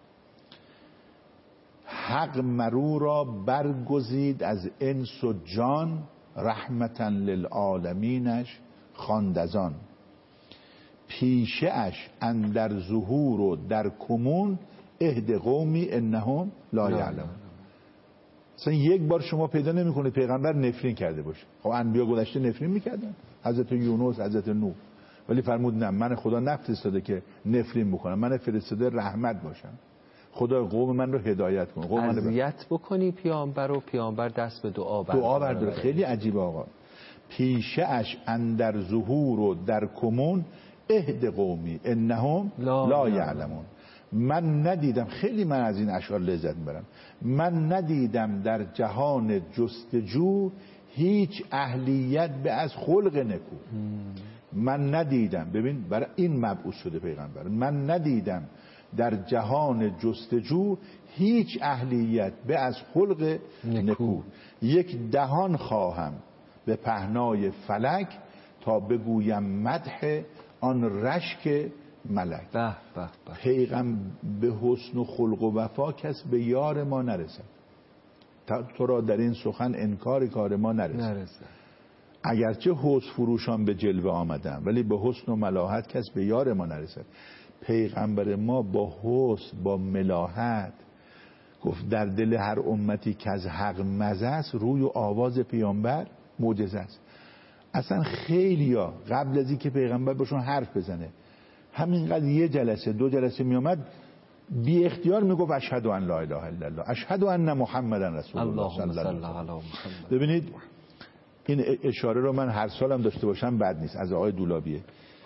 حق مرو را برگزید از انس و جان، رحمتا للعالمینش خواندزان. پیشه اش اندر ظهور و در کمون، اهد قومی انهم لا یعلمون. مثلا یک بار شما پیدا نمیکنه پیغمبر نفرین کرده باشه. خب انبیا گذشته نفرین میکردن، حضرت یونس، حضرت نوح، ولی فرمود نه، من خدا نفرستاده که نفرین بکنم، من فرستاده رحمت باشم. خدا قوم من رو هدایت کن، قوم من رو اذیت بکنی پیامبر و پیامبر دست به دعا برداره. دعا برداره. خیلی عجیبه آقا. پیشه اش اندر ظهور و در کمون، اهد قومی انهم لا, لا یعلمون. من ندیدم، خیلی من از این اشعار لذت میبرم، من ندیدم در جهان جستجو هیچ اهلیت به از خلق نکو. من ندیدم، ببین برای این مبعوث شده پیغمبر، من ندیدم در جهان جستجو هیچ اهلیت به از خلق نکو, نکو. یک دهان خواهم به پهنای فلک، تا بگویم مدح آن رشک ملک. به به به. پیغمبر به حسن و خلق و وفا کس به یار ما نرسد، تو را در این سخن انکار کار ما نرسد, نرسد. اگرچه حسن فروشان به جلوه آمدن، ولی به حسن و ملاحت کس به یار ما نرسد. پیغمبر ما با حسن، با ملاحت گفت در دل هر امتی که از حق مزه است، روی و آواز پیامبر معجزه است. اصلا خیلیا قبل از اینکه پیغمبر باشون حرف بزنه، همینقدر یه جلسه دو جلسه میامد بی اختیار میگفت اشهد ان لا اله الا الله، اشهد ان محمدا رسول الله صلی الله علیه و آله. ببینید این اشاره رو من هر سالم داشته باشم بد نیست، از آقای دولابیه.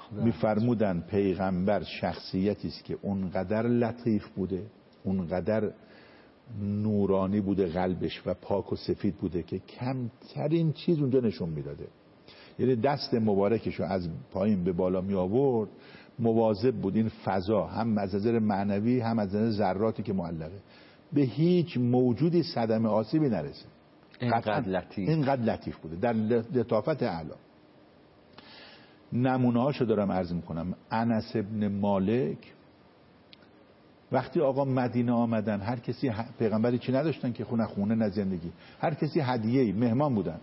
میفرمودن پیغمبر شخصیتی است که اونقدر لطیف بوده، اونقدر نورانی بوده قلبش و پاک و سفید بوده که کمترین چیز اونجا نشون میداده. یعنی دست مبارکشو از پایین به بالا می آورد، مواظب بود این فضا هم از نظر معنوی هم از نظر ذراتی که معلقه به هیچ موجودی صدمه آسیبی نرسه. اینقدر لطیف اینقدر لطیف بوده در لطافت اعلی. نمونه هاشو دارم عرض میکنم. انس ابن مالک وقتی آقا مدینه آمدن، هر کسی پیغمبری چی نداشتن که خونه خونه نه زندگی، هر کسی هدیه‌ای مهمان بودن.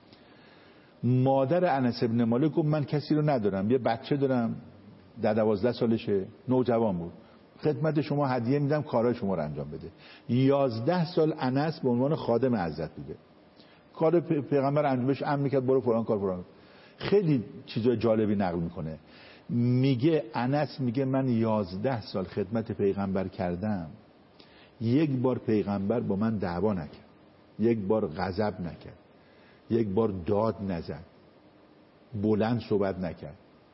مادر انس ابن مالک گفت من کسی رو ندارم، یه بچه دارم در دوازده سالشه، نوجوان بود، خدمت شما هدیه میدم کارهای شما رو انجام بده. یازده سال انس به عنوان خادم حضرت بوده، کار پیغمبر انجامش امر میکرد، برو فلان کار فلان. خیلی چیزای جالبی نقل میکنه. میگه انس میگه من یازده سال خدمت پیغمبر کردم، یک بار پیغمبر با من دعوا نکرد، یک بار غضب نکرد، یک بار داد نزد، بلند صحبت نکرد.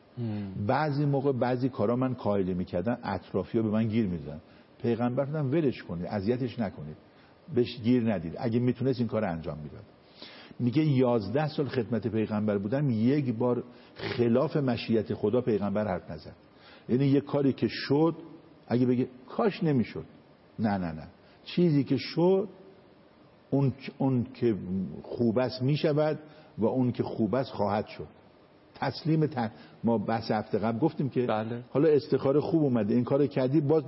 بعضی موقع بعضی کارا من کایله میکردن، اطرافی‌ها به من گیر میدادن، پیغمبر فرمودن ولش کنید، اذیتش نکنید، بهش گیر ندید، اگه میتونست این کار انجام میداد. میگه یازده سال خدمت پیغمبر بودم، یک بار خلاف مشیت خدا پیغمبر حرف نزد. یعنی یک کاری که شد اگه بگه کاش نمیشد، نه نه نه، چیزی که شد اون اون که خوب است میشود و اون که خوب است خواهد شد. تسلیم تن. ما بحث هفته قبل گفتیم که بله. حالا استخاره خوب اومده، این کارو کردی، باز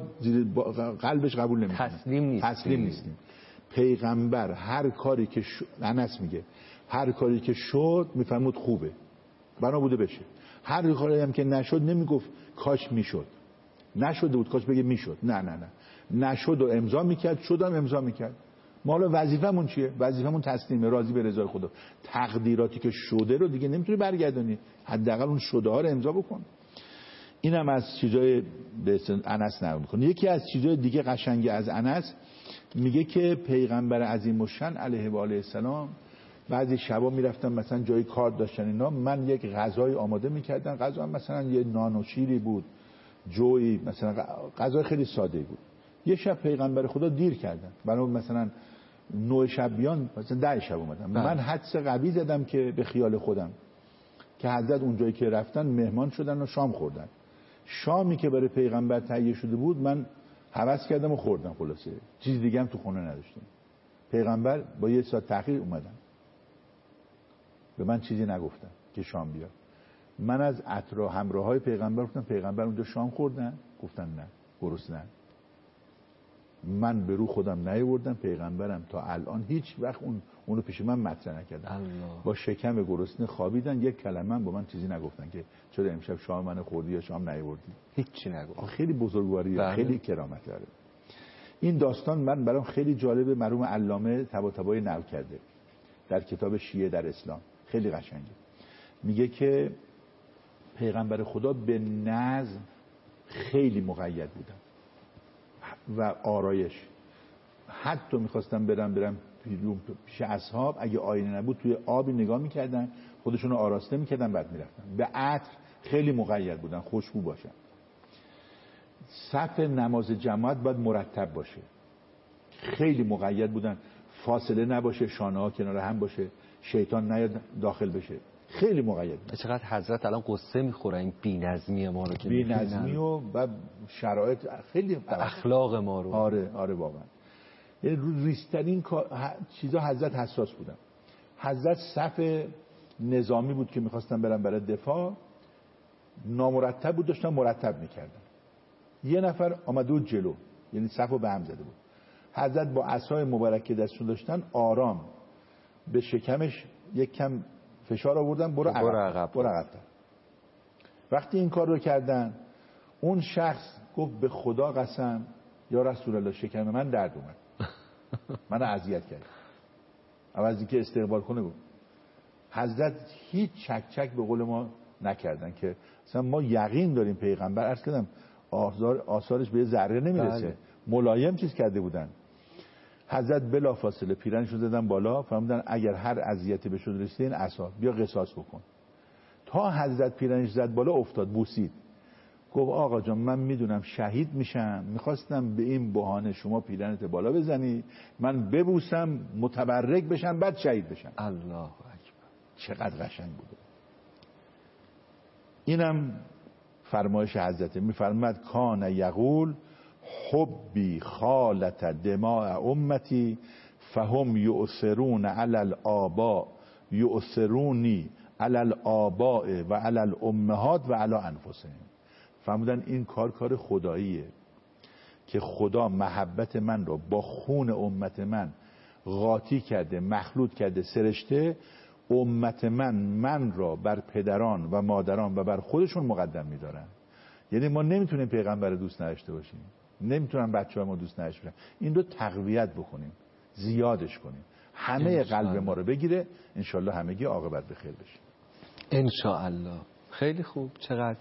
قلبش قبول نمیکنه، تسلیم نیستیم. تسلیم نیستیم. پیغمبر هر کاری که ش... انس میگه هر کاری که شد میفهمود خوبه، بنا بوده بشه. هر کاری هم که نشد نمیگفت کاش میشد، نشده بود کاش بگه میشد، نه نه نه، نشد و امضا میکرد، شدم امضا میکرد. ما حالا وظیفمون چیه؟ وظیفمون تسلیمه، راضی به رضای خدا. تقدیراتی که شده رو دیگه نمیتونی برگردونی، حداقل اون شده ها رو امضا بکن. اینم از چیزای به انس نقل میکنه. یکی از چیزای دیگه قشنگی از انس میگه که پیغمبر عظیم الشأن علیه و آله السلام بعضی شبا میرفتن مثلا جای کار داشتن اینا، من یک غذای آماده میکردن، غذا مثلا یه نان و شیری بود، جوی مثلا غذای خیلی ساده بود. یه شب پیغمبر خدا دیر کردن، برای مثلا نه شب بیان، مثلا ده شب اومدن. من حدس قوی زدم که به خیال خودم که حضرت اونجایی که رفتن مهمان شدن و شام خوردن. شامی که برای پیغمبر تهیه شده بود من هوس کردم و خوردم، خلاصه چیز دیگه هم تو خونه نداشتیم. پیغمبر با یه ساعت تأخیر اومدن، به من چیزی نگفتن که شام بیاد. من از اطراف همراهای پیغمبر گفتم پیغمبر اونجا شام خوردن؟ گفتن نه، گرسنه‌اند. من به رو خودم نیاوردم، پیغمبرم تا الان هیچ وقت اون اونو پیش من مطرح نکردن. با شکم گرسنه خوابیدن، یک کلمه با من چیزی نگفتن که چرا امشب شام منو خوردی یا شام نیاوردی، هیچی نگفت. خیلی بزرگواریه، بله. خیلی کرامت داره. این داستان من برام خیلی جالبه، مرحوم علامه طباطبایی نقل کرده در کتاب شیعه در اسلام، خیلی قشنگه. میگه که پیغمبر خدا به نظم خیلی مقید بودن و آرایش. حتی میخواستم برم برم پیش اصحاب، اگه آینه نبود توی آبی نگاه میکردن، خودشون رو آراسته میکردن، بعد میرفتن. به عطر خیلی مقید بودن، خوشبو باشن. صف نماز جماعت باید مرتب باشه، خیلی مقید بودن، فاصله نباشه، شانه ها کنار هم باشه، شیطان نیاد داخل بشه، خیلی مقید بودن. چقدر حضرت الان قصه میخوره این بی‌نظمی ما رو که بی‌نظمی و بعد شرایط خیلی اخلاق ما رو. آره آره واقعا. یعنی رو ریسترین چیزا حضرت حساس بودن. حضرت صف نظامی بود که میخواستن برن برای دفاع، نامرتب بود، داشتن مرتب میکردن. یه نفر آمده بود جلو، یعنی صفو به هم زده بود. حضرت با عصای مبارک که دستشون داشتن آرام به شکمش یک کم فشار آوردن، برو عقب، برو عقب. وقتی این کار رو کردن، اون شخص گفت به خدا قسم یا رسول الله شکم من درد اومد، من اذیت کرد. عوض اینکه استقبال کنه بود. حضرت هیچ چک چک به قول ما نکردن که مثلا ما یقین داریم پیغمبر، عرض کردم آثار آثارش به ذره نمیرسه. بله. ملایم چیز کرده بودن. حضرت بلافاصله پیرنشو زدن بالا، فرمودن اگر هر اذیتی به شد رسید این عصا بیا قصاص بکن. تا حضرت پیرنش زد بالا افتاد، بوسید، گفت آقا جان من میدونم شهید میشم، میخواستم به این بهانه شما پیرنت بالا بزنی، من ببوسم متبرک بشم بعد شهید بشم. الله اکبر. چقدر قشنگ بوده. اینم فرمایش حضرت، میفرماد کان یقول حبی خالت دماء امتی فهم یؤثرون علی الآباء یؤثرونی علی الآباء و علی الامهات و علی انفسهم. فرمودن این کار کار خداییه که خدا محبت من رو با خون امت من قاطی کرده، مخلوط کرده، سرشته. امت من من را بر پدران و مادران و بر خودشون مقدم می‌دارن. یعنی ما نمیتونیم پیغمبر دوست نداشته باشیم، نمیتونن بچه‌ها ما دوست نداشته باشن. این رو تقویت بکنیم، زیادش کنیم، همه قلب ما رو بگیره، انشالله همگی عاقبت به خیر بشه انشاءالله. خیلی خوب. چقدر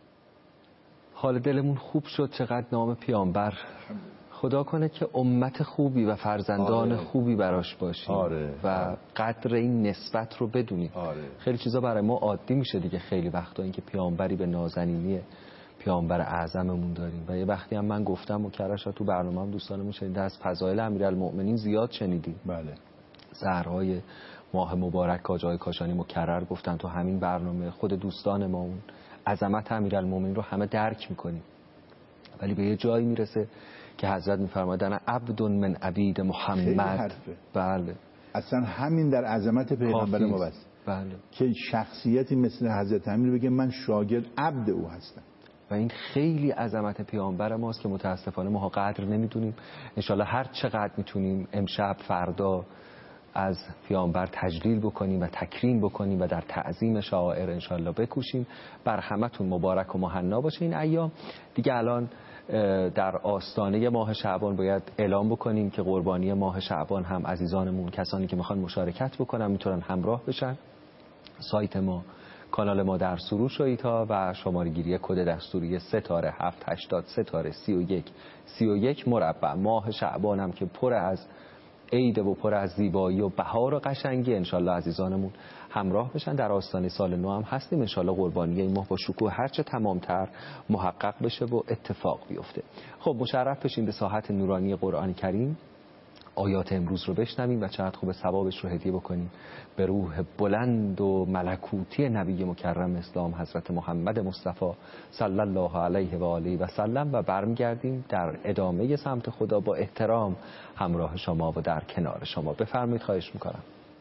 حال دلمون خوب شد، چقدر نام پیامبر. خدا کنه که امت خوبی و فرزندان آره. خوبی براش باشیم آره. و قدر این نسبت رو بدونیم. آره. خیلی چیزا برای ما عادی میشه دیگه، خیلی وقتا اینکه پیامبری به نازنینی پیامبر اعظممون داریم. و یه وقتی هم من گفتم و کرشا تو برنامه‌ام دوستانمون شنیده، از فضایل امیرالمؤمنین زیاد شنیدیم. بله. زهرهای ماه مبارک کاجای کاشانی مکرر گفتن تو همین برنامه. خود دوستان ما اون عظمت امیرالمؤمنین رو همه درک میکنیم، ولی به یه جایی میرسه که حضرت میفرمادن عبد من عبید محمد. بله. اصلا همین در عظمت پیغمبر ما بس. بله. که شخصیتی مثل حضرت امیر بگه من شاگرد عبد او هستم. و این خیلی عظمت پیامبر ماست که متاسفانه ما قدر نمیدونیم. انشالله هر چقدر میتونیم امشب فردا از پیامبر تجلیل بکنیم و تکریم بکنیم و در تعظیم شاعر انشالله بکوشیم. بر همتون مبارک و مهنا باشه این ایام. دیگه الان در آستانه ماه شعبان باید اعلام بکنیم که قربانی ماه شعبان هم عزیزانمون، کسانی که میخوان مشارکت بکنن میتونن همراه بشن. سایت ما، کانال ما در سروش رویتا و شماره گیری کد دستوری ستاره هفت هشتاد ستاره سی و یک سی و یک مربع. ماه شعبان هم که پر از عید و پر از زیبایی و بهار و قشنگی، انشالله عزیزانمون همراه بشن. در آستانه سال نو هم هستیم، انشالله قربانی این ماه با شکوه هرچه تمامتر محقق بشه و اتفاق بیفته. خب مشرف بشین به ساحت نورانی قرآن کریم، آیات امروز رو بشنویم و چقدر خوب ثوابش رو هدیه بکنیم به روح بلند و ملکوتی نبی مکرم اسلام حضرت محمد مصطفی صلی الله علیه و آله و سلم. و برمیگردیم در ادامه سمت خدا با احترام همراه شما و در کنار شما. بفرمایید، خواهش میکنم.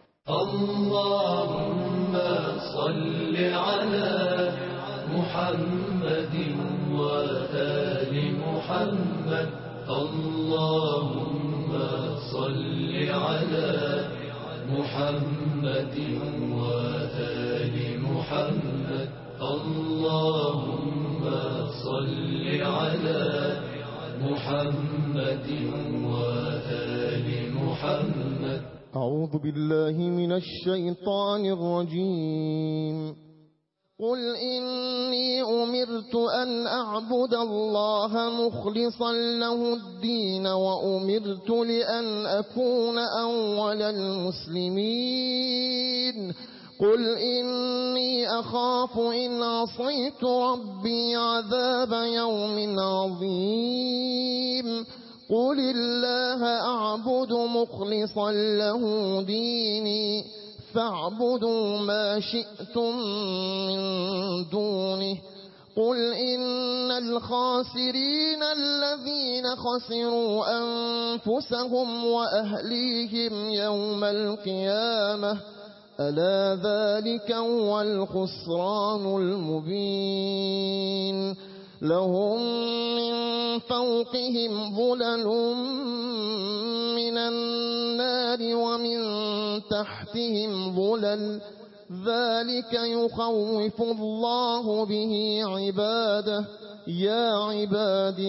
اللهم صل علی محمد و آل محمد. اللهم صل علی محمد و آل محمد. اللهم صل علی محمد و آل محمد. أعوذ بالله من الشيطان الرجيم. قل إني أمرت أن أعبد الله مخلصا له الدين وأمرت لأن أكون أول المسلمين. قل إني أخاف إن عصيت ربي عذاب يوم عظيم. قل الله أعبد مخلصا له ديني فاعبدوا ما شئتم من دونه. قل إن الخاسرين الذين خسروا أنفسهم وأهليهم يوم القيامة ألا ذلك هو الخسران المبين. لهم من فوقهم ظلل من النار ومن تحتهم ظلل ذلك يخوف الله به عباده يا عباد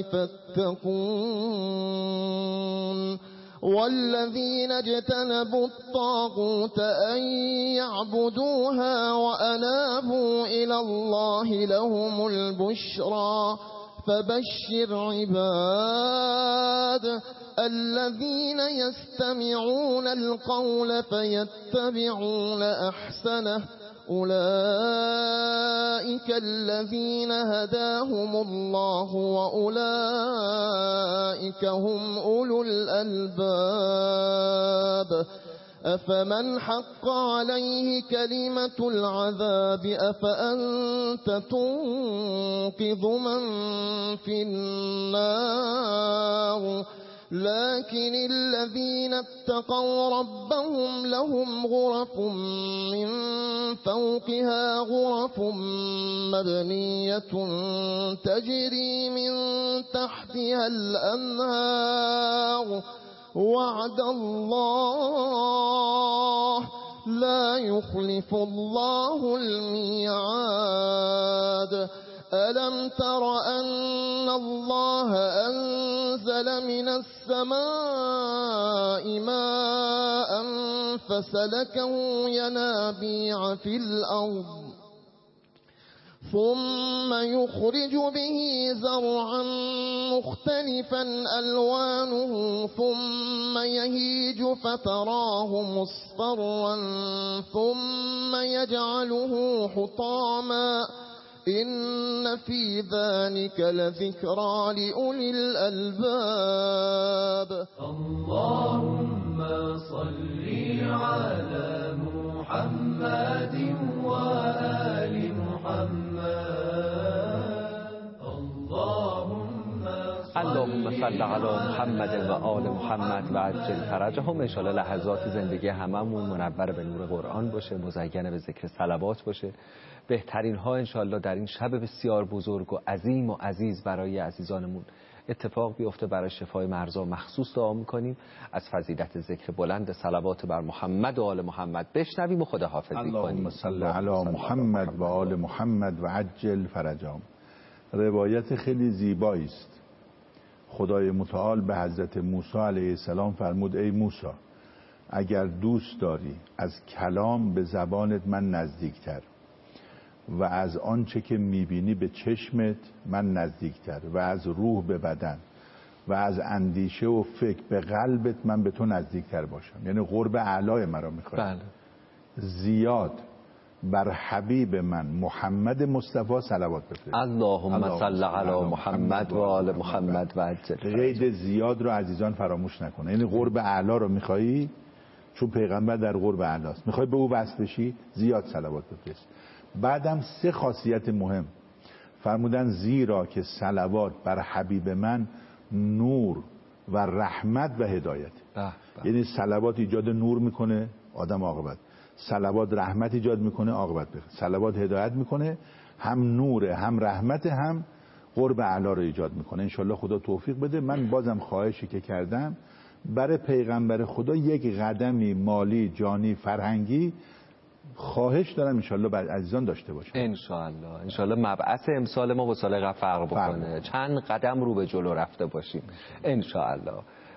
فاتقون. والذين اجتنبوا الطاغوت أن يعبدوها وأنابوا إلى الله لهم البشرى. فبشر عباد الذين يستمعون القول فيتبعون أحسنه. أولئك الذين هداهم الله وأولئك هم أولو الألباب أفمن حق عليه كلمة العذاب أفأنت تنقذ من في النار لكن الذين اتقوا ربهم لهم غرف من فوقها غرف مبنية تجري من تحتها الأنهار وعد الله لا يخلف الله الميعاد ألم تر أن الله أنزل من السماء ماء فسلكه ينابيع في الأرض ثم يخرج به زرعا مختلفا ألوانه ثم يهيج فتراه مصفرا ثم يجعله حطاما إن في ذلك لذكرى لأولي الألباب اللهم صل على محمد وآل محمد اللهم صل علی محمد و آل محمد و عجل فرجهم. ان شاءالله لحظات زندگی هممون منور به نور قرآن باشه، مزین به ذکر صلوات باشه. بهترین ها ان شاءالله در این شب بسیار بزرگ و عظیم و عزیز برای عزیزانمون اتفاق بیفته. برای شفای مرضا مخصوص دعا میکنیم. از فضیلت ذکر بلند صلوات بر محمد و آل محمد بشنویم و خداحافظی کنیم. اللهم صل علی محمد و آل محمد و عجل فرجهم. روایت خیلی زیبایی است. خدای متعال به حضرت موسی علیه السلام فرمود ای موسی اگر دوست داری از کلام به زبانت من نزدیکتر و از آنچه که میبینی به چشمت من نزدیکتر و از روح به بدن و از اندیشه و فکر به قلبت من به تو نزدیکتر باشم، یعنی قرب اعلای مرا میخوای. بله. زیاد بر حبیب من محمد مصطفی صلوات بفرست. اللهم صل علی محمد و آل محمد و عجل. قید زیاد رو عزیزان فراموش نکنه، یعنی قرب اعلا رو میخوایی چون پیغمبر در قرب اعلاست، میخوای به او وصل بشی زیاد صلوات بفرست. بعدم سه خاصیت مهم فرمودن زیرا که صلوات بر حبیب من نور و رحمت و هدایت. یعنی صلوات ایجاد نور میکنه آدم عاقبت، صلوات رحمت ایجاد میکنه عاقبت بخیر، صلوات هدایت میکنه، هم نور هم رحمت هم قرب اعلا رو ایجاد میکنه. انشالله خدا توفیق بده. من بازم خواهشی که کردم برای پیغمبر خدا یک قدمی مالی جانی فرهنگی خواهش دارم انشالله بر عزیزان داشته باشم. انشالله انشالله مبعث امسال ما با سال قبل فرق بکنه، چند قدم رو به جلو رفته باشیم انشالله.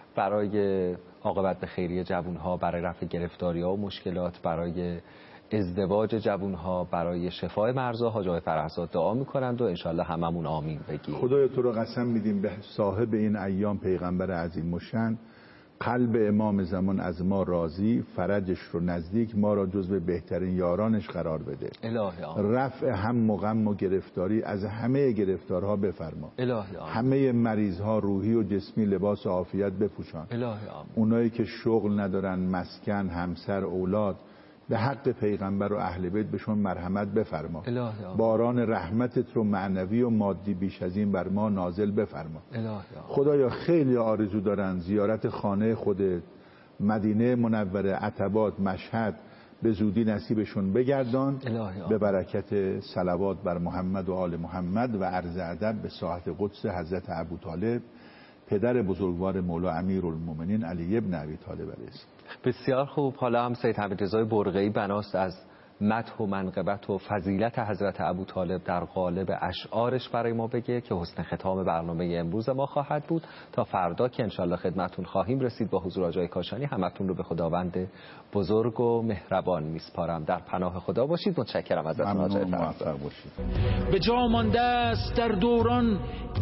برای عاقبت به خیریه جوانها، برای رفع گرفتاری‌ها و مشکلات، برای ازدواج جوانها، برای شفای مرضاها جای فرحزاد دعا میکنند و انشالله هممون آمین بگیم. خدایا تو رو قسم میدیم به صاحب این ایام پیغمبر عظیم مشن، قلب امام زمان از ما راضی، فرجش رو نزدیک، ما را جزو بهترین یارانش قرار بده. الهی آمین. رفع هم و غم و گرفتاری از همه گرفتارها بفرما. الهی آمین. همه مریضها روحی و جسمی لباس و عافیت بپوشان. الهی آمین. اونایی که شغل ندارن، مسکن، همسر، اولاد، به حق پیغمبر و اهل بیت بهشون مرحمت بفرما. باران رحمتت رو معنوی و مادی بیش از این بر ما نازل بفرما. خدایا خیلی آرزو دارن زیارت خانه خودت، مدینه منوره، عتبات، مشهد به زودی نصیبشون بگردان. به برکت صلوات بر محمد و آل محمد و عرض ادب به ساحت قدس حضرت ابوطالب پدر بزرگوار مولا امیرالمومنین علی ابن ابی طالب علیه السلام. بسیار خوب. حالا هم سید حمیدرضا برقعی بناست از مدح و منقبت و فضیلت حضرت ابوطالب در قالب اشعارش برای ما بگه که حسن ختام برنامه امروز ما خواهد بود. تا فردا که انشالله خدمتون خواهیم رسید با حضور آجای کاشانی، همتون رو به خداوند بزرگ و مهربان میسپارم. در پناه خدا باشید. متشکرم ازتون آجای فرزاد. به جا مانده است در دوران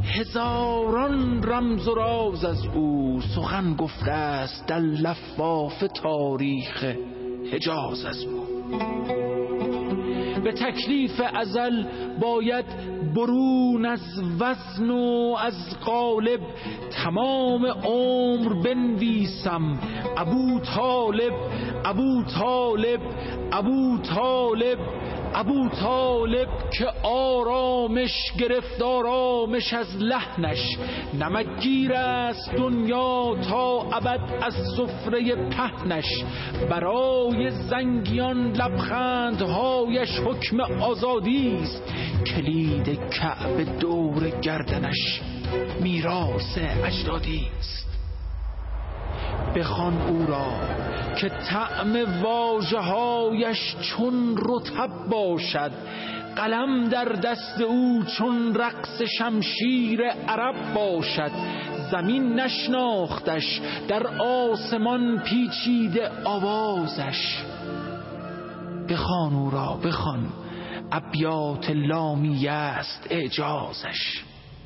هزاران رمز و راز از او، سخن گفته است در لفاف تاریخ حجاز از او. به تکلیف ازل باید برون از وزن و از قالب تمام عمر بنویسم ابو طالب ابو طالب ابو طالب ابو طالب که آرامش گرفت آرامش از لحنش، نمکگیر است دنیا تا ابد از سفره پهنش، برای زنگیان لبخندهایش حکم آزادی است، کلید کعبه دور گردنش میراث اجدادی است. بخوان او را که طعم واژه‌هایش چون رطب باشد، قلم در دست او چون رقص شمشیر عرب باشد، زمین نشناختش در آسمان پیچیده آوازش. بخوان او را بخوان، ابیات لامیه است اعجازش.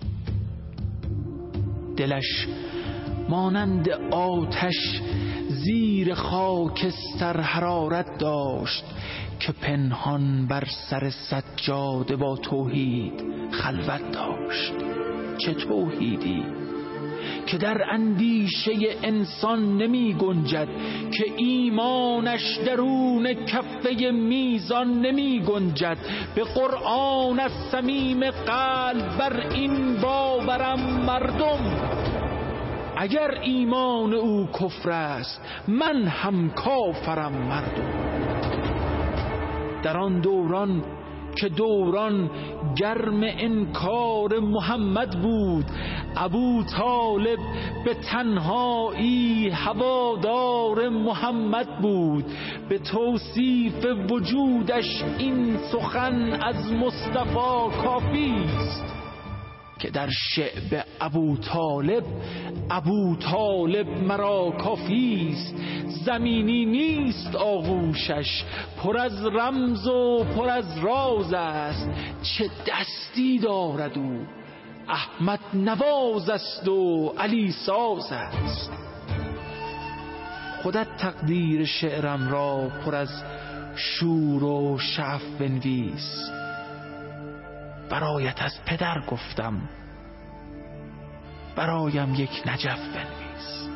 دلش مانند آتش زیر خاکستر حرارت داشت که پنهان بر سر سجاده با توحید خلوت داشت. چه توحیدی که در اندیشه انسان نمی گنجد، که ایمانش درون کفه میزان نمی گنجد. به قرآن از صمیم قلب بر این باورم مردم، اگر ایمان او کفر است من هم کافرم مردم. در آن دوران که دوران گرم انکار محمد بود، ابو طالب به تنهایی هوادار محمد بود. به توصیف وجودش این سخن از مصطفی کافی است که در شعب ابو طالب ابو طالب مرا کافی است. زمینی نیست آغوشش، پر از رمز و پر از راز است. چه دستی دارد او، احمد نواز است و علی ساز است. خودت تقدیر شعرم را پر از شور و شعف بنویس. برایت از پدر گفتم، برایم یک نجف بنویس.